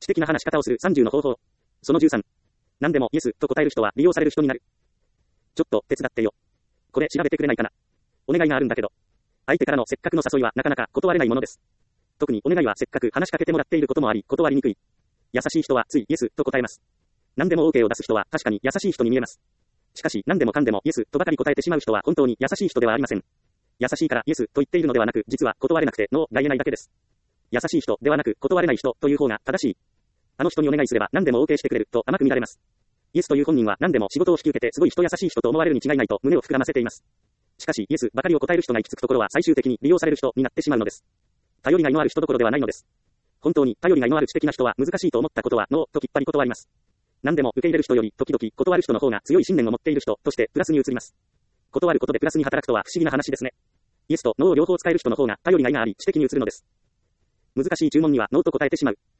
的な話し方をする30の方法。その13。何でもイエスと答える人は利用される人になる。ちょっと手伝ってよ。これ調べてくれないかな。お願いがあるんだけど。相手からのせっかくの誘いはなかなか断れないものです。特にお願いはせっかく話しかけてもらっていることもあり、断りにくい。優しい人はついイエスと答えます。何でも OK を出す人は確かに優しい人に見えます。しかし何でもかんでもイエスとばかり答えてしまう人は本当に優しい人ではありません。優しいからイエスと言っているのではなく、実は断れなくてノーが言えないだけです。優しい人ではなく断れない人という方が正しい。あの人にお願いすれば何でも OK してくれると甘く見られます。イエスという本人は何でも仕事を引き受けてすごい人優しい人と思われるに違いないと胸を膨らませています。しかしイエスばかりを答える人が行き着くところは最終的に利用される人になってしまうのです。頼りがいのある人どころではないのです。本当に頼りがいのある知的な人は難しいと思ったことはノーときっぱり断ります。何でも受け入れる人より時々断る人の方が強い信念を持っている人としてプラスに移ります。断ることでプラスに働くとは不思議な話ですね。イエスとノーを両方使える人の方が頼りがいがあり知的に移るのです。難しい注文にはノーと答えてしまう。